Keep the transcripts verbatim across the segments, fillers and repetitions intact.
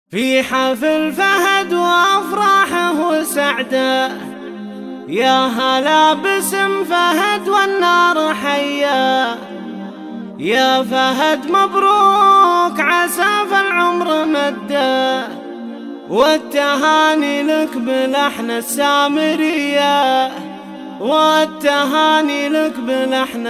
في حفل فهد وافراحه وسعده، يا هلا باسم فهد والنار حيا. يا فهد مبروك عسى فالعمر مده، والتهاني لك بلحن السامرية، والتهاني لك بلحن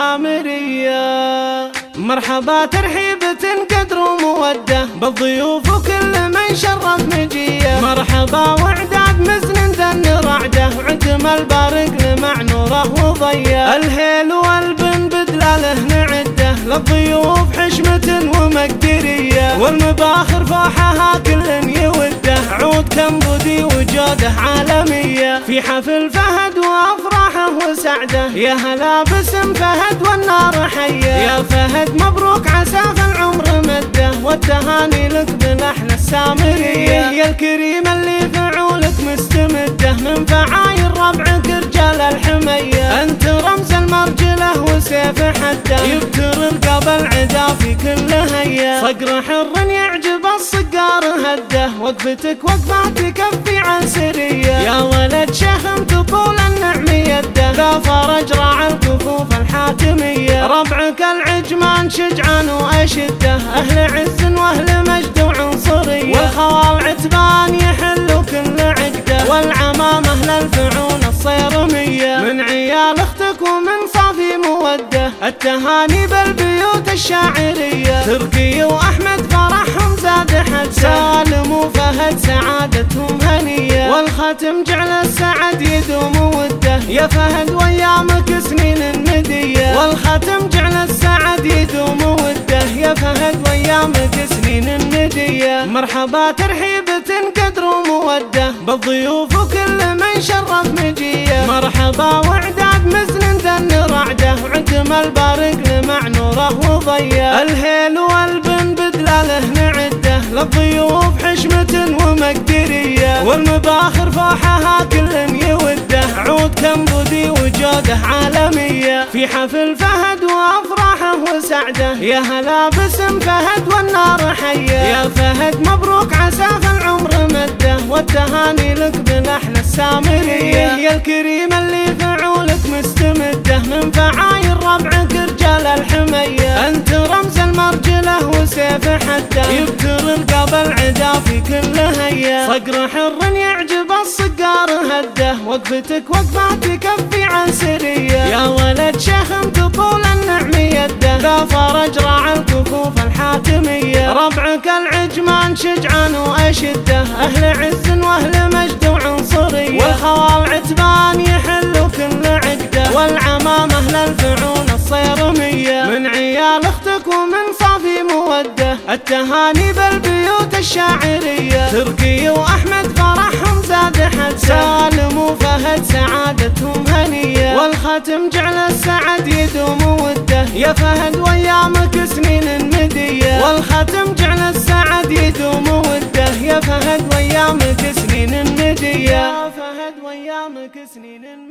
السامرية. مرحبا ترحيبة قدر ومودة بالضيوف وكل من شرف مجيه. مرحبا وعداد مزن ذن رعده، عدم البارق لمع نوره وضيه. الهيل والبن بدلاله نعده، للضيوف حشمة ومقدرية. والمباخر فوحها كل يوده، عود كمبودي وجوده عالمية. في حفل فهد وافراحه وسعده، يا هلا باسم فهد والنار حيا. يا فهد مبروك عسى فالعمر مده، والتهاني لك بلحن السامرية. يا الكريم اللي فعولك مستمده، من فعايل ربعك رجال الحمية. انت رمز المرجله وسيف حده، يبتر القبل عدا في كل هيا. صقر حر يعجب الصقار هده، وقفتك وقفه تكفي عن سريه. يا ولد شيخ طول النعم يده، ذا فرج راعى الكفوف الحاكميه. ربعك العجمان شجعان واشده، اهل عز واهل مجد وعنصريه. والخوال عتبان يحلوا كل عقده، والعمام اهل الفعون الصيرميه. من عيال اختك ومن صافي موده، التهاني بالبيوت الشاعريه. تركي واحمد فرحهم زاد حد، سالم وفهد سعادتهم هنيه. والختم جعل السعد يدوم وده، يا فهد وايامك سنين مديه. والختم جعل السعد يدوم وده، يا فهد وايامك سنين مديه. مرحبا ترحيبة قدر وموده بالضيوف وكل من شرف مجيه. مرحبا وعداد مزن ذن رعده، عدم البارق لمع نوره وضيه. الهيل والبن بدلاله نعده، للضيوف حشمة ومقدرية. والمباخر فوحها كل يوده، عود كمبودي وجوده عالمية. في حفل فهد وافراحه وسعده، يا هلا باسم فهد والنار حيا. يا فهد مبروك عسى فالعمر مده، والتهاني لك بلحن السامرية. يا الكريم اللي فعولك مستمده، من فعايل ربعك رجال الحمية. انت رمز المرجله وسيف حده، يبتر القبل عدا في كل هيا. صقر حر يعجب الصقار هده، وقفتك وقفه تكفي عن سريه. يا ولد شيخ طول النعم يده، ذا فرج راعى الكفوف الحاكميه. ربعك العجمان شجعان واشده، اهل عز واهل مجد وعنصريه. والخوال عتبان يحلوا كل عقده، والعمام اهل الفعون الصيرميه. من عيال اختك ومن صافي موده، التهاني بالبيوت الشاعريه. تركي واحمد فرحهم زاد حد، سالم وفهد سعادتهم هنيه. والختم جعل السعد يدوم وده، يا فهد وايامك سنين مديه. والختم جعل السعد يدوم وده، يا فهد وايامك سنين مديه. يا فهد وايامك سنين